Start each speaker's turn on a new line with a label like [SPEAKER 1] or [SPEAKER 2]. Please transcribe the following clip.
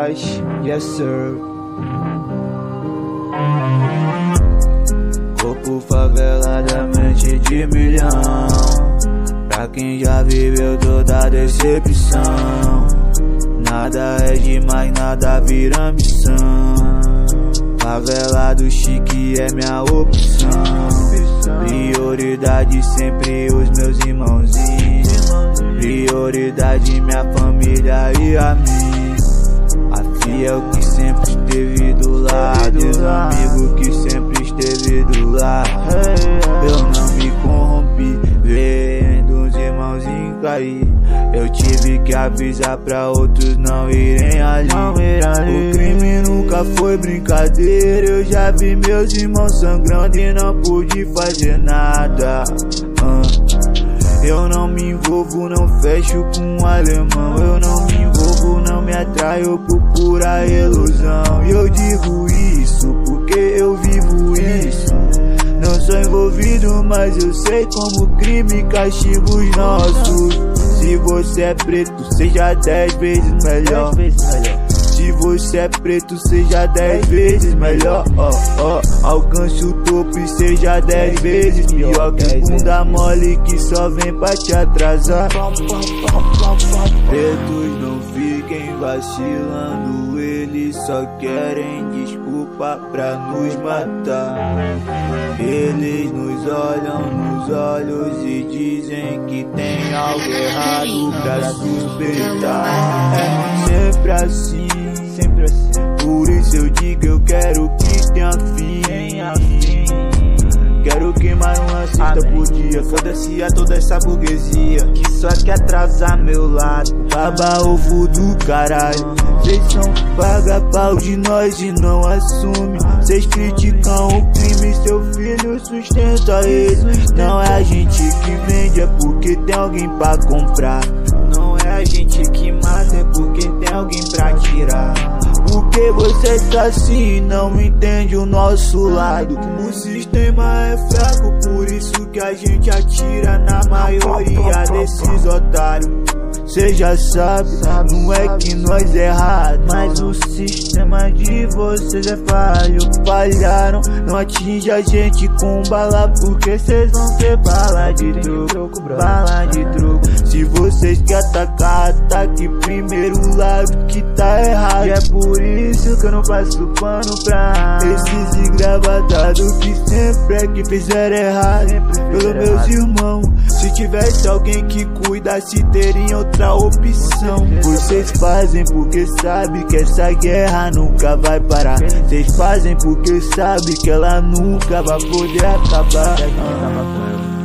[SPEAKER 1] Cash, yes sir.
[SPEAKER 2] Corpo faveladamente de milhão, pra quem já viveu toda decepção. Nada é demais, nada vira missão. Favelado chique é minha opção. Prioridade sempre os meus irmãozinhos. Prioridade minha família e amigos. A fiel que sempre esteve do lado, os amigos que sempre esteve do lado. Eu não me corrompi vendo os irmãozinhos cair. Eu tive que avisar pra outros não irem ali. O crime nunca foi brincadeira. Eu já vi meus irmãos sangrando e não pude fazer nada. Eu não me envolvo, não fecho com um alemão. Eu não me envolvo, não me atraio por pura ilusão. E eu digo isso porque eu vivo isso. Não sou envolvido, mas eu sei como crime castiga os nossos. Se você é preto, seja 10 vezes melhor. Se você é preto, seja 10 vezes melhor. Alcance o topo e seja 10 vezes pior que bunda mole que só vem pra te atrasar. Pretos não fiquem vacilando, eles só querem desculpa pra nos matar. Eles nos olham nos olhos e dizem que tem algo errado pra suspeitar. É sempre assim, sempre assim. Por isso eu digo, eu quero que tenha fim. Quero queimar uma cesta por dia. Foda-se a toda essa burguesia que só quer atrasar meu lado. Baba ovo do caralho. Cês são paga-pau de nós e não assume. Cês criticam o crime, seu filho sustenta ele. Não é a gente que vende, é porque tem alguém pra comprar. Não é a gente que mata, é porque tem alguém pra tirar. Porque você tá assim e não entende o nosso lado. O sistema é fraco, por isso que a gente atira na maioria desses otários. Cê já sabe, não é que nós errado, mas o sistema de vocês é falho. Falharam, não atinge a gente com bala, porque cês vão ter bala de troco, bala de troco. Se vocês querem atacar, ataque primeiro lado que tá errado. E é por isso que eu não passo pano pra esses engravatados que sempre é que fizeram errado. Pelos meus irmãos, se tivesse alguém que cuidasse, teria outra opção. Vocês fazem porque sabem que essa guerra nunca vai parar. Vocês fazem porque sabem que ela nunca vai poder acabar.